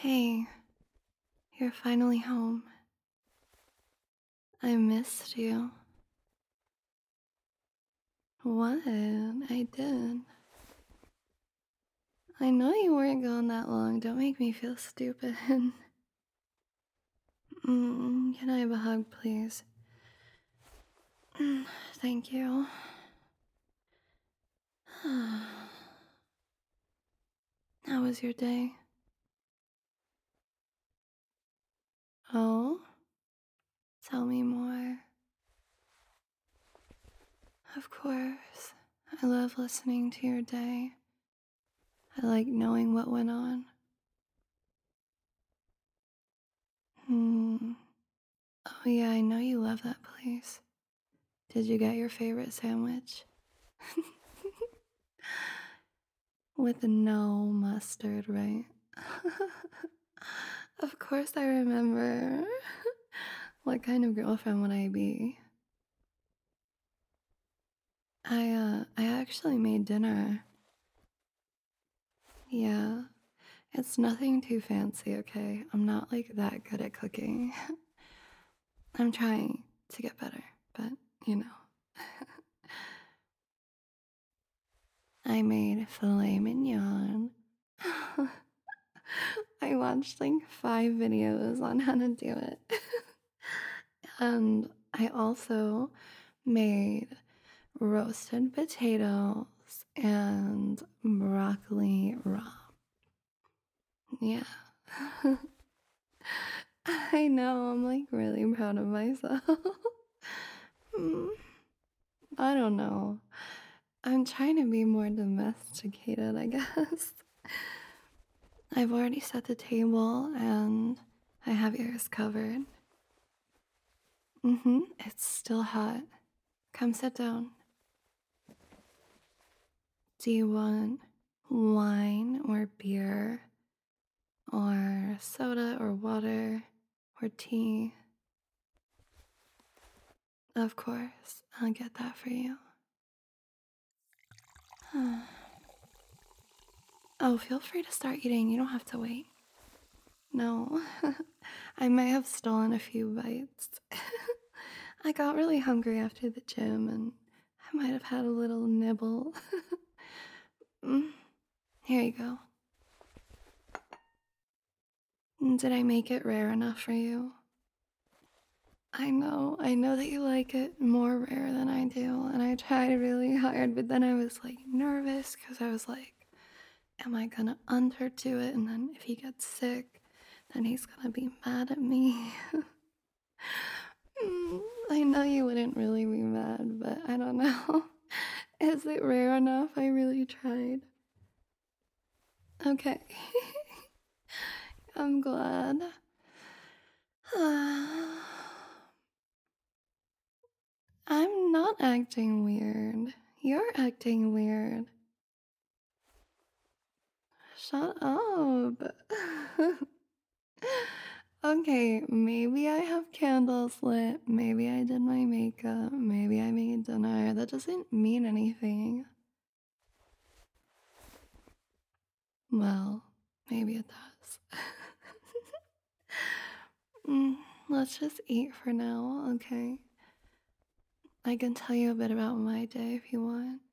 Hey, you're finally home. I missed you. What? I did. I know you weren't gone that long. Don't make me feel stupid. Can I have a hug, please? Thank you. How was your day? Oh? Tell me more. Of course. I love listening to your day. I like knowing what went on. Hmm. Oh, yeah, I know you love that place. Did you get your favorite sandwich? With no mustard, right? Of course I remember. What kind of girlfriend would I be? I actually made dinner. Yeah. It's nothing too fancy, okay? I'm not like that good at cooking. I'm trying to get better, but you know. I made filet mignon. I watched like 5 videos on how to do it. And I also made roasted potatoes and broccoli raw. Yeah. I know, I'm like really proud of myself. Hmm, I don't know. I'm trying to be more domesticated, I guess. I've already set the table and I have yours covered. It's still hot. Come sit down. Do you want wine or beer or soda or water or tea? Of course, I'll get that for you. Oh, feel free to start eating. You don't have to wait. No, I may have stolen a few bites. I got really hungry after the gym and I might have had a little nibble. Mm, Here you go. Did I make it rare enough for you? I know that you like it more rare than I do, and I tried really hard, but then I was like nervous because I was like, am I gonna underdo it? And then if he gets sick, then he's gonna be mad at me. I know you wouldn't really be mad, but I don't know. Is it rare enough? I really tried. Okay. I'm glad. I'm not acting weird. You're acting weird. Shut up. Okay, maybe I have candles lit. Maybe I did my makeup. Maybe I made dinner. That doesn't mean anything. Well, maybe it does. Mm, let's just eat for now, okay? I can tell you a bit about my day if you want.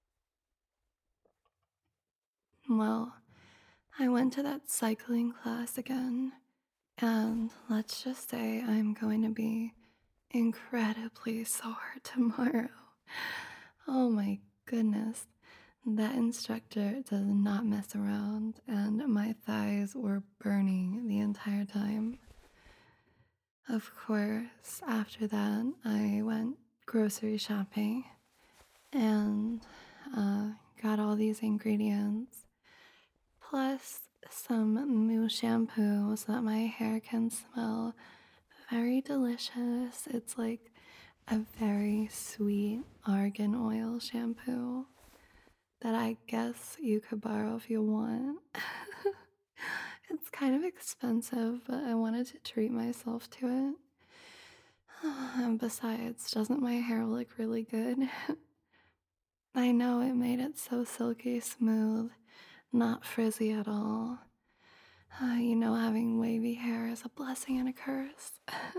Well, I went to that cycling class again, and let's just say I'm going to be incredibly sore tomorrow. Oh my goodness. That instructor does not mess around, and my thighs were burning the entire time. Of course, after that, I went grocery shopping and uh, got all these ingredients, plus some new shampoo so that my hair can smell very delicious. It's like a very sweet argan oil shampoo that I guess you could borrow if you want. It's kind of expensive, but I wanted to treat myself to it. And besides, doesn't my hair look really good? I know it made it so silky smooth, not frizzy at all. Having wavy hair is a blessing and a curse.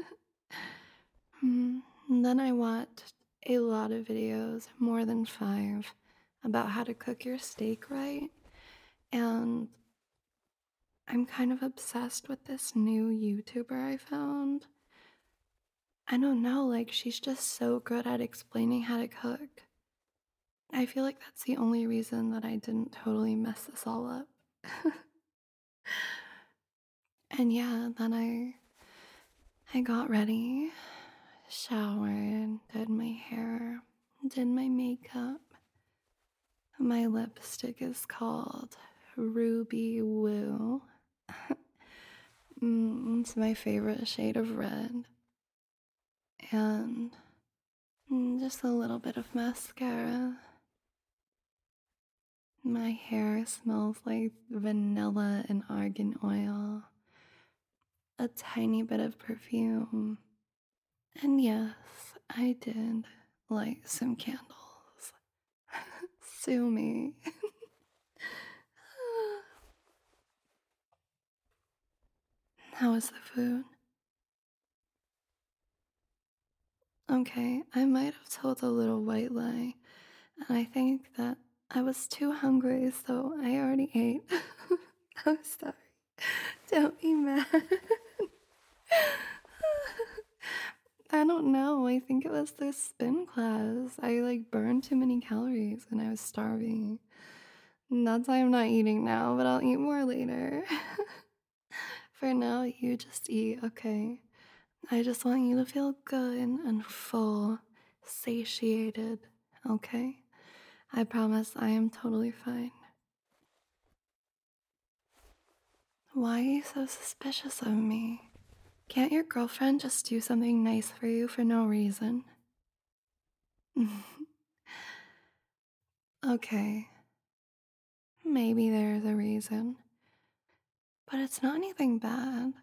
And then I watched a lot of videos, more than five, about how to cook your steak right. And I'm kind of obsessed with this new YouTuber I found. I don't know, like, she's just so good at explaining how to cook. I feel like that's the only reason that I didn't totally mess this all up. And yeah, then I got ready, showered, did my hair, did my makeup. My lipstick is called Ruby Woo. It's my favorite shade of red. And just a little bit of mascara. My hair smells like vanilla and argan oil. A tiny bit of perfume. And yes, I did light some candles. Sue me. How was the food? Okay, I might have told a little white lie, and I think that I was too hungry, so I already ate. I'm sorry. Don't be mad. I don't know. I think it was the spin class. I burned too many calories and I was starving. And that's why I'm not eating now, but I'll eat more later. For now, you just eat, okay? I just want you to feel good and full, satiated, okay? I promise I am totally fine. Why are you so suspicious of me? Can't your girlfriend just do something nice for you for no reason? Okay, maybe there's a reason, but it's not anything bad.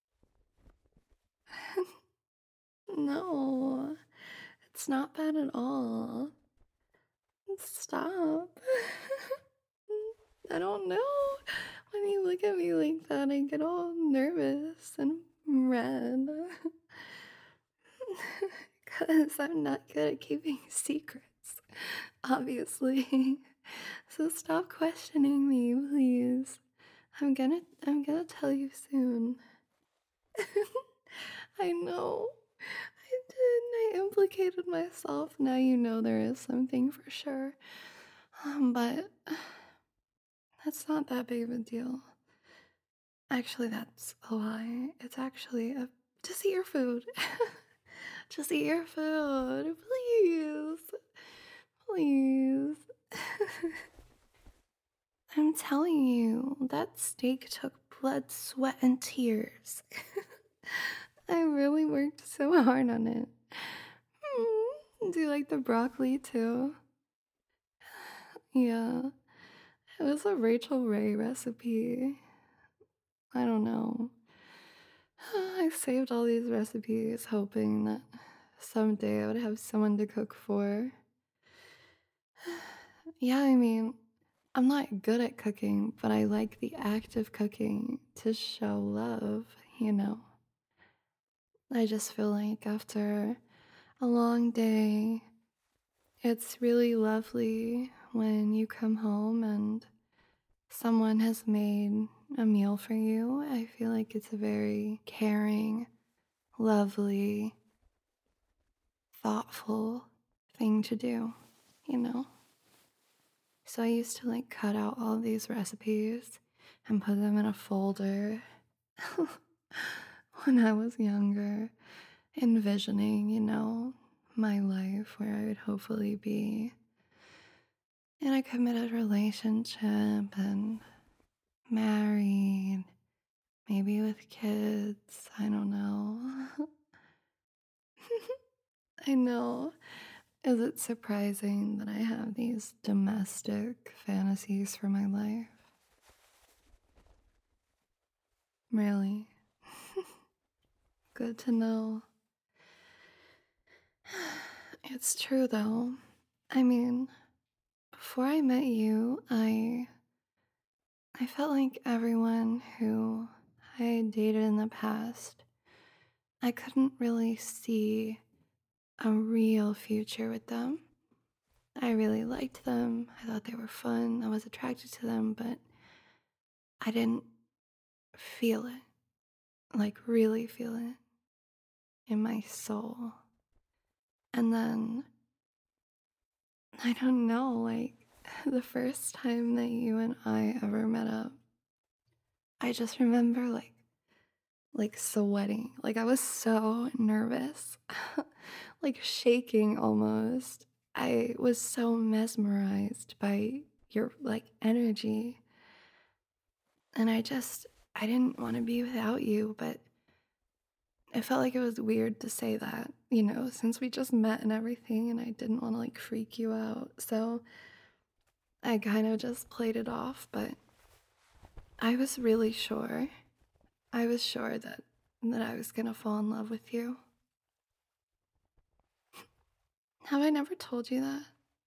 No, it's not bad at all. Stop. I don't know. When you look at me like that, I get all nervous and red. Because I'm not good at keeping secrets, obviously. So stop questioning me, please. I'm gonna tell you soon. I know. I did. I implicated myself. Now you know there is something for sure. But that's not that big of a deal. Actually, that's a lie. It's actually a. Just eat your food. Just eat your food. Please. Please. I'm telling you, that steak took blood, sweat, and tears. I really worked so hard on it. Do you like the broccoli too? Yeah, it was a Rachel Ray recipe. I don't know. I saved all these recipes hoping that someday I would have someone to cook for. Yeah, I mean, I'm not good at cooking, but I like the act of cooking to show love, you know? I just feel like after a long day, it's really lovely when you come home and someone has made a meal for you. I feel like it's a very caring, lovely, thoughtful thing to do, you know? So I used to cut out all these recipes and put them in a folder when I was younger, envisioning, my life where I would hopefully be in a committed relationship and married, maybe with kids. I don't know. I know. Is it surprising that I have these domestic fantasies for my life? Really? Good to know. It's true though. I mean, before I met you, I I felt like everyone who I had dated in the past, I couldn't really see a real future with them. I really liked them. I thought they were fun. I was attracted to them, but I didn't feel it, like really feel it in my soul. And then, I don't know, like the first time that you and I ever met up, I just remember like sweating. Like I was so nervous. Like shaking almost. I was so mesmerized by your like energy. And I didn't want to be without you, but it felt like it was weird to say that, since we just met and everything, and I didn't want to like freak you out. So I kind of just played it off, but I was really sure. I was sure that I was gonna fall in love with you. Have I never told you that?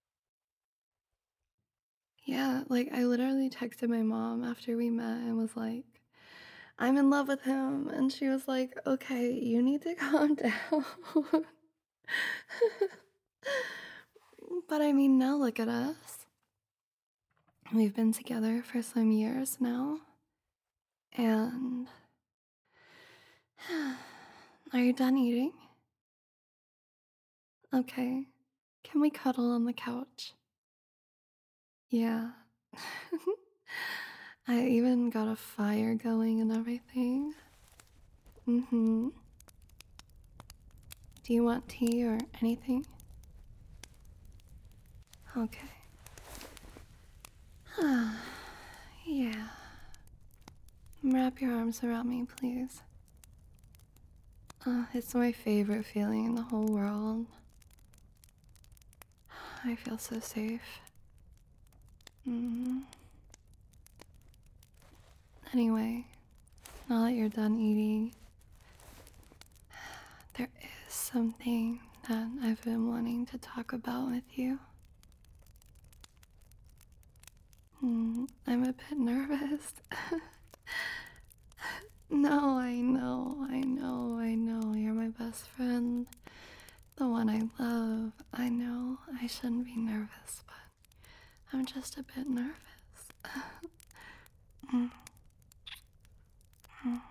Yeah, like I literally texted my mom after we met and was like, I'm in love with him. And she was like, okay, you need to calm down. But I mean, now look at us. We've been together for some years now. And are you done eating? Okay. Can we cuddle on the couch? Yeah. I even got a fire going and everything. Mm-hmm. Do you want tea or anything? Okay. Yeah. Wrap your arms around me, please. It's my favorite feeling in the whole world. I feel so safe. Mm. Anyway, now that you're done eating, there is something that I've been wanting to talk about with you. I'm a bit nervous. No, I know. You're my best friend. The one I love. I know I shouldn't be nervous, but I'm just a bit nervous. Mm, mm.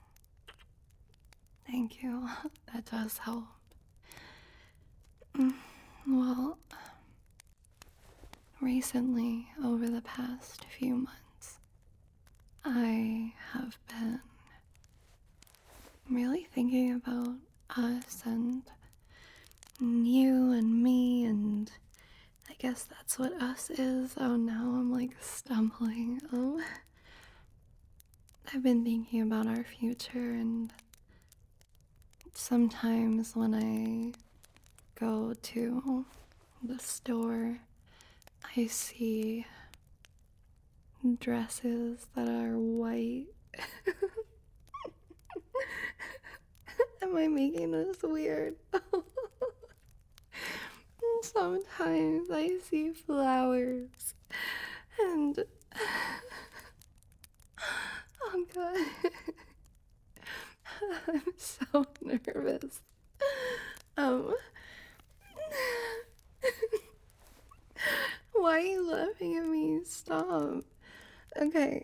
Thank you. That does help. Mm, Well, recently, over the past few months, I have been really thinking about us and you and me, and I guess that's what us is. Oh, now I'm like stumbling. I've been thinking about our future, and sometimes when I go to the store, I see dresses that are white. Am I making this weird? Sometimes I see flowers and oh god. I'm so nervous. Um Why are you laughing at me? Stop. Okay.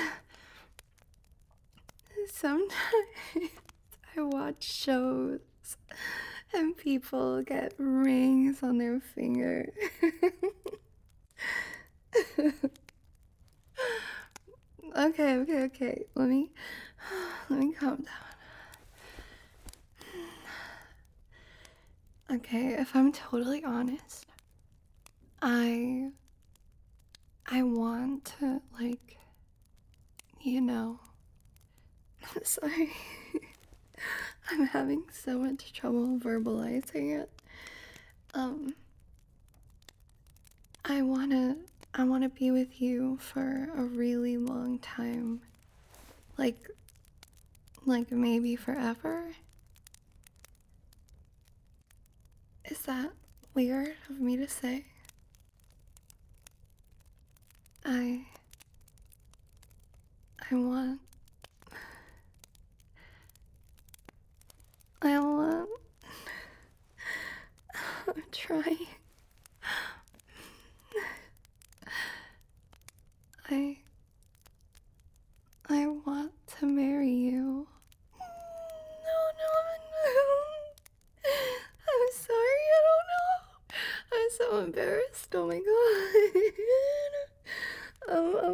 Sometimes I watch shows and people get rings on their finger. Okay. Let me calm down. Okay, if I'm totally honest, I I want to you know, sorry. I'm having so much trouble verbalizing it. Um, I wanna be with you for a really long time. Like like maybe forever? Is that weird of me to say? I I want, I want, I'm trying. I, I want to marry you. No, no. I'm sorry, I don't know. I'm so embarrassed. Oh my god.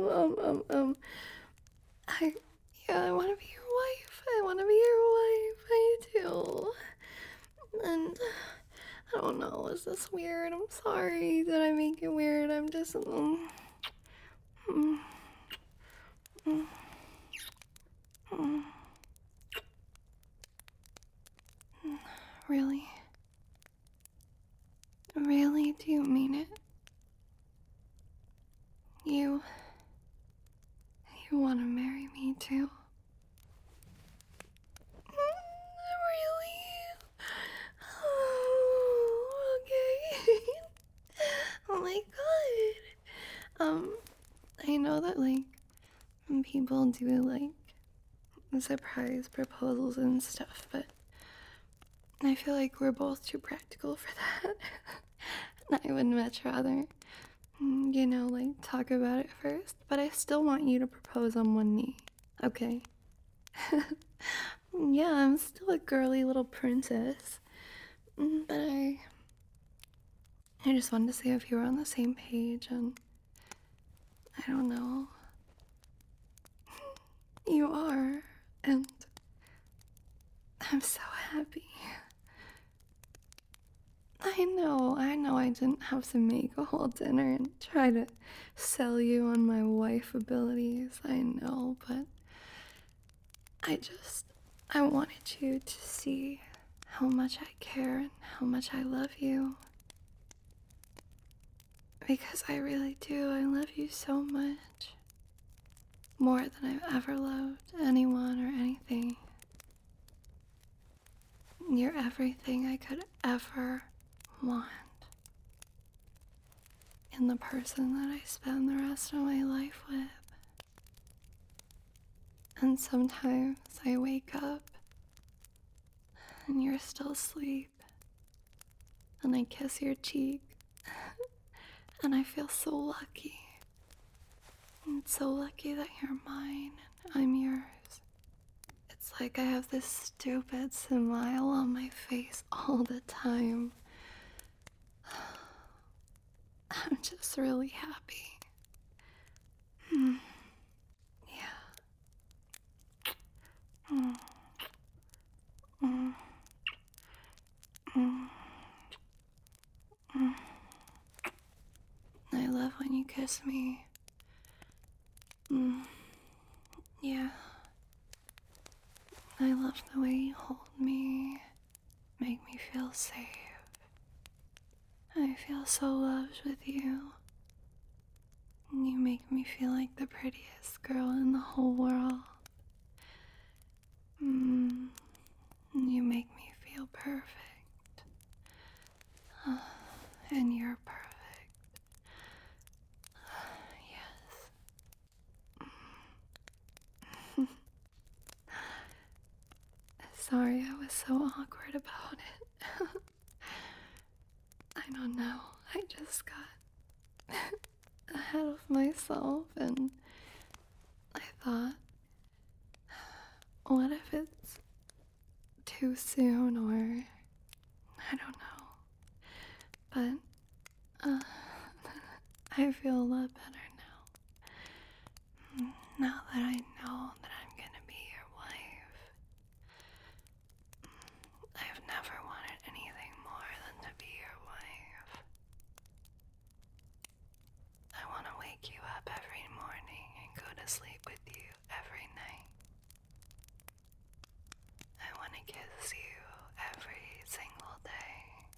I, yeah, I want to be your wife. I want to be your wife. I do. And I don't know, is this weird? I'm sorry. Did I make it weird? I'm just. Mm, mm, mm. Really? Really? Do you mean it? You. You want to marry me too? Really? Oh, okay. Oh my god. I know that, like, people do, like, surprise proposals and stuff, but I feel like we're both too practical for that. And I would much rather, like, talk about it first, but I still want you to propose on one knee, okay? Yeah, I'm still a girly little princess, but I just wanted to see if you were on the same page, and I don't know. You are, and I'm so happy. I know I didn't have to make a whole dinner and try to sell you on my wife abilities. I know, but I wanted you to see how much I care and how much I love you. Because I really do. I love you so much. More than I've ever loved anyone or anything. You're everything I could ever want. And the person that I spend the rest of my life with. And sometimes I wake up and you're still asleep. And I kiss your cheek. And I feel so lucky. And so lucky that you're mine and I'm yours. It's like I have this stupid smile on my face all the time. I'm just really happy. Yeah. Mm, mm, mm, mm. I love when you kiss me. Mm, yeah. I love the way you hold me, make me feel safe. I feel so loved with you. You make me feel like the prettiest girl in the whole world. Mm, you make me feel perfect. And you're perfect. Yes. Sorry I was so awkward about it. I don't know. I just got ahead of myself and I thought, what if it's too soon or I don't know. But I feel a lot better now. Now that I know that I'm gonna be your wife. I've never wanted anything more than to be your wife. I want to wake you up every morning and go to sleep with you every night. I want to kiss you every single day.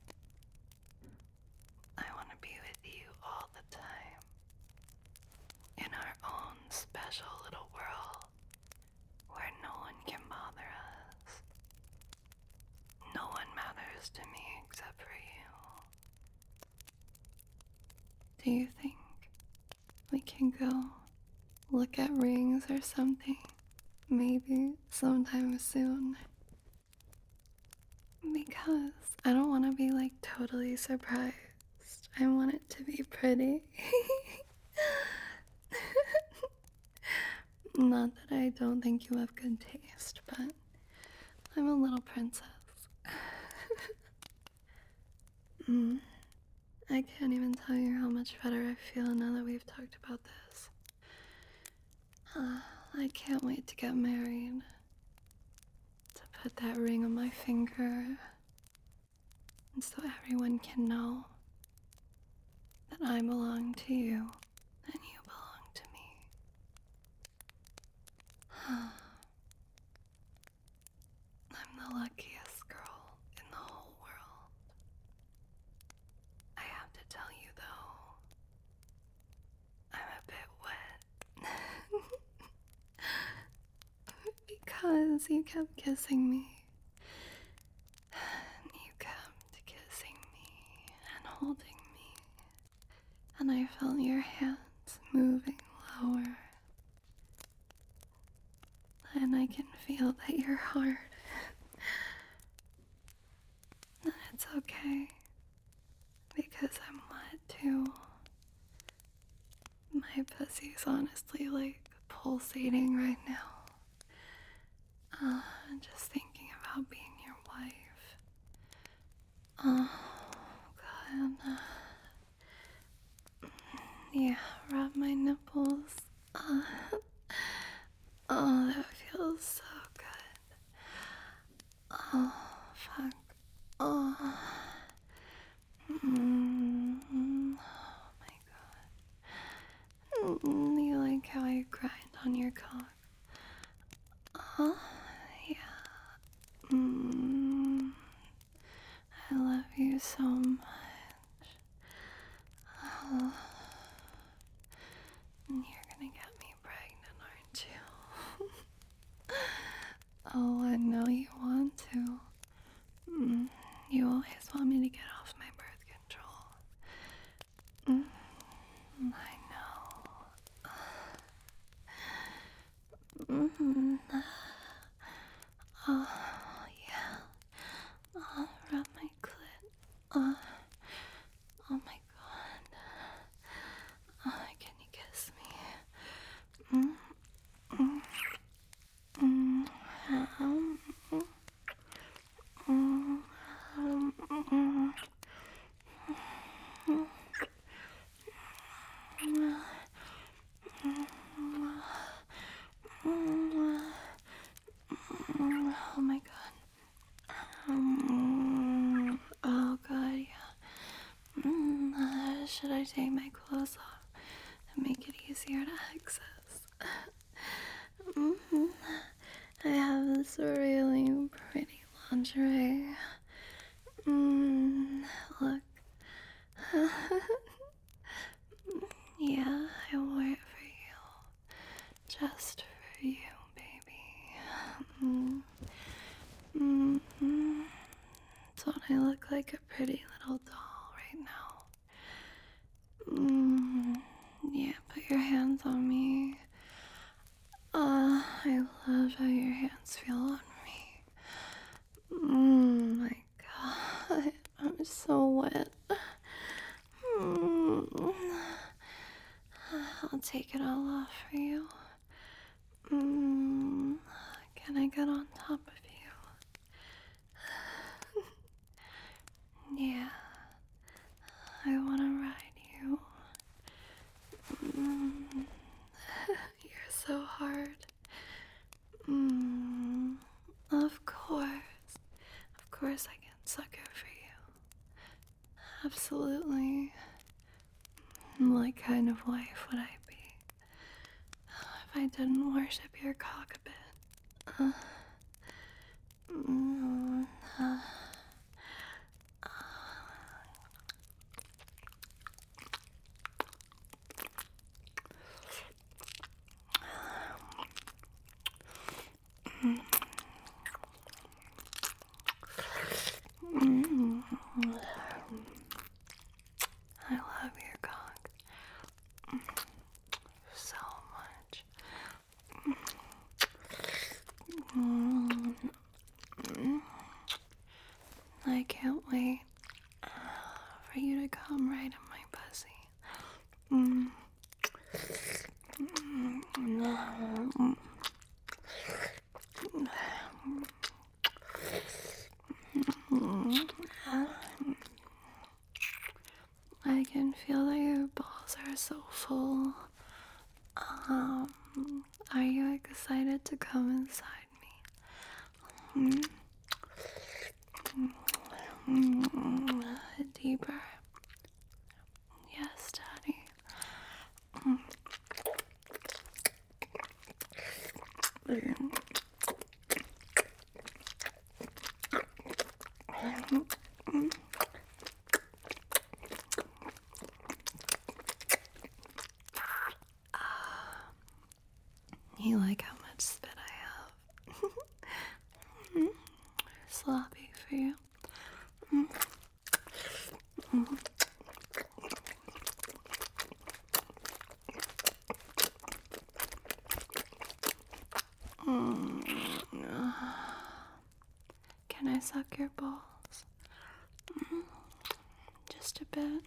I want to be with you all the time. In our own special little world where no one can bother us. No one matters to me except for you. Do you think we can go look at rings or something. Maybe sometime soon. Because I don't want to be like totally surprised. I want it to be pretty. Not that I don't think you have good taste, but I'm a little princess. Mm. I can't even tell you how much better I feel now that we've talked about this. I can't wait to get married. To put that ring on my finger. And so everyone can know that I belong to you and you belong to me. I'm the luckiest girl in the whole world. I have to tell you though, I'm a bit wet. Because you kept kissing me. You kept kissing me and holding me. And I felt your hands moving lower. And I can feel that you're hard. And it's okay. Because I'm wet too. My pussy's honestly like pulsating right now. Just thinking about being your wife. Oh, God. Yeah, rub my nipples. Oh, that feels so good. Oh, fuck. Oh. Oh my God. You like how I grind on your cock? Oh, yeah. I love you so much. Oh, and you're gonna get me pregnant, aren't you? Oh, I know you want to. You always want me to get off my birth control. I know. Oh, yeah. Oh, rub my clit. Oh, oh my God. Oh, can you kiss me? Mm, mm, um, mm, mm, oh my God. Oh God, yeah. Should I take my clothes off to make it easier to access? I have this really pretty lingerie. Look. Yeah, I wore it for you. Just for you, baby. Don't I look like a pretty little doll right now? Yeah, put your hands on me. I love how your hands feel on me. My God, I'm so wet. Mm, I'll take it all off for you. Can I get on top of you? Yeah, I want to ride you. You're so hard. Of course. Of course I can suck it for you. Absolutely. What kind of wife would I be if I didn't worship your cock a bit? Mm, uh, mm, I love your cock so much. can't wait for you to come right in my pussy. Mm. I can feel that your balls are so full. Um, are you excited to come inside me? Deeper. Yes, Daddy. You like how much spit I have? Sloppy for you. Can I suck your balls? Just a bit.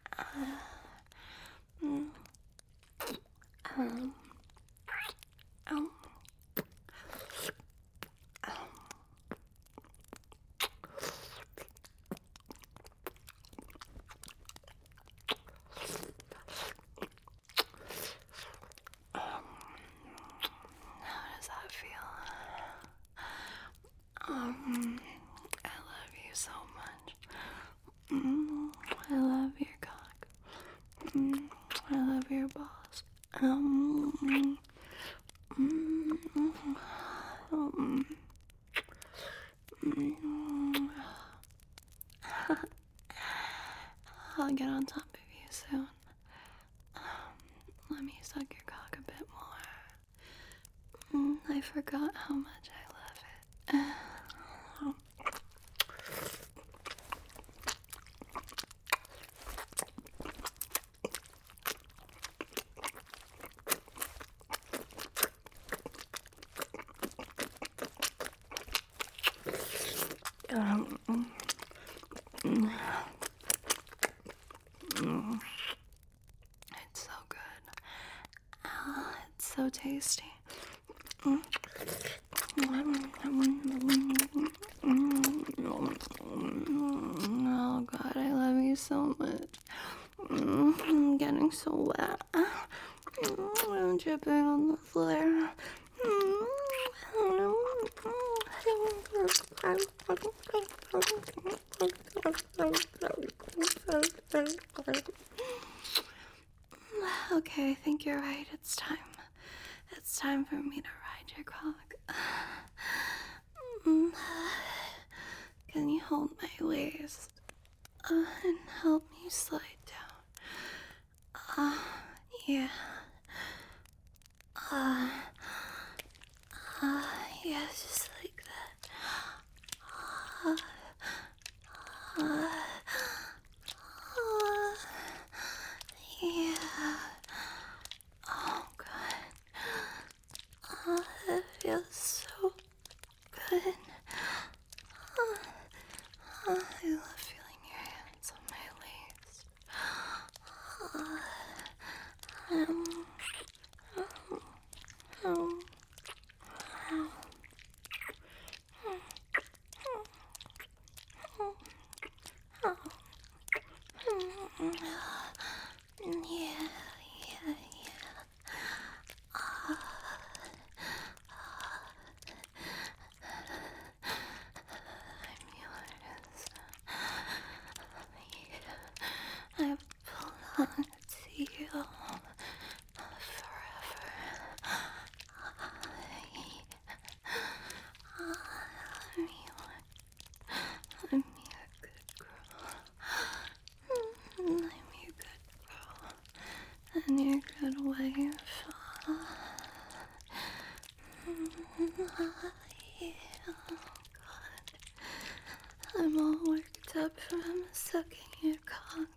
How does that feel? I love you so much. I love your cock. I love your balls. I'll get on top of you soon. Let me suck your cock a bit more. I forgot how much I love it. It's so good. It's so tasty. Oh God, I love you so much. I'm getting so wet. I'm dripping on the floor. Okay, I think you're right. It's time. It's time for me to ride your cock. Can you hold my waist and help me slide down? Yeah. Yeah, just like that. Yeah. Oh, God. It feels so good. I love feeling your hands on my waist. Yeah, yeah, yeah. I'm yours. I belong to you forever. I'm your good girl. I'm your good girl. And your good wife. Yeah, God. I'm all worked up from sucking your cock.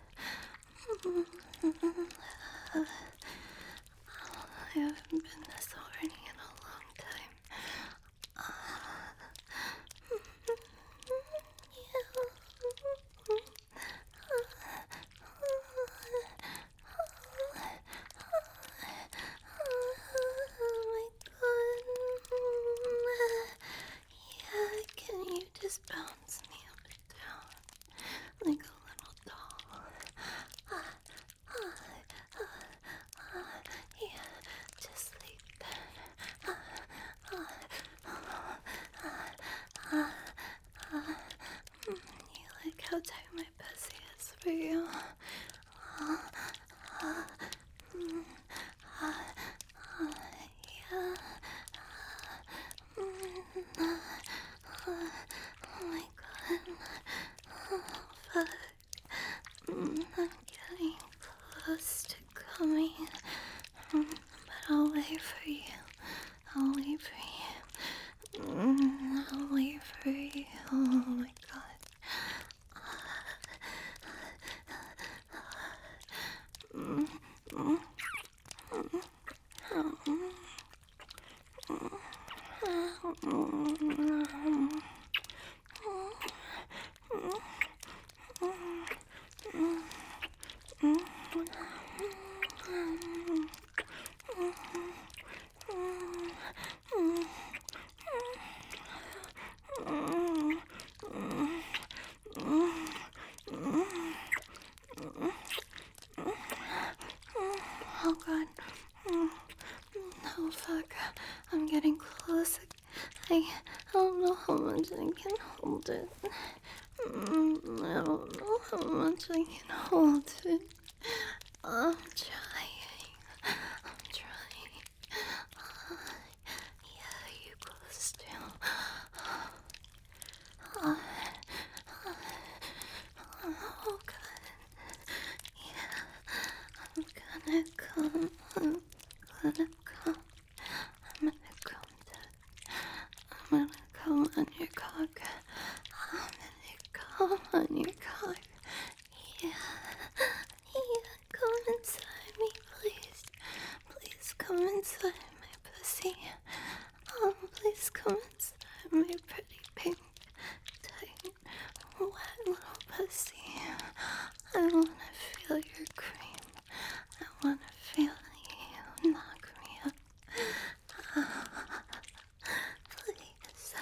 I haven't been this horny in a long time. Oh god. Oh fuck. I'm getting close. I don't know how much I can hold it. I don't know how much I can hold it. I'm trying. I'm trying. Yeah, you close too. Oh god. Yeah. I'm gonna come. I'm gonna come. I'm gonna come down. I'm gonna come on your cock. I'm gonna come on your cock. Yeah. Yeah, come inside me, please. Please come inside my pussy. Oh, please come inside my pretty pink, tight, wet little pussy. I wanna feel your cream. I wanna feel you knock me up. Please.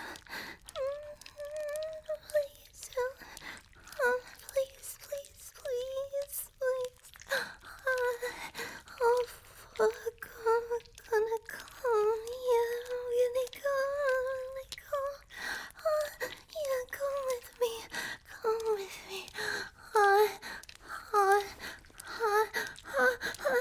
Please. Please, please, please, please. Oh, fuck. I'm gonna come. Yeah, I'm gonna go. Yeah, come with me. Come with me. Uh, uh, uh, uh,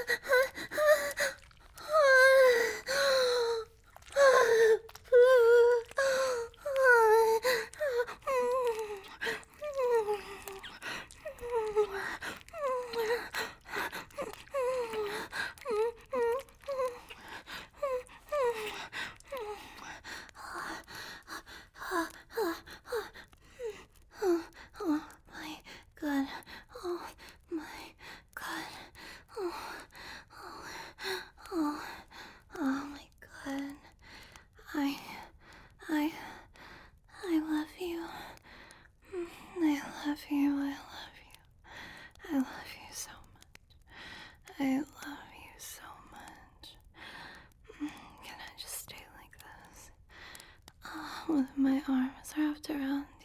Oh my god. Oh my god. Oh, oh, oh, oh my god. I, I, I love you. I love you. I love you. I love you so much. I love you so much. Can I just stay like this? With my arms wrapped around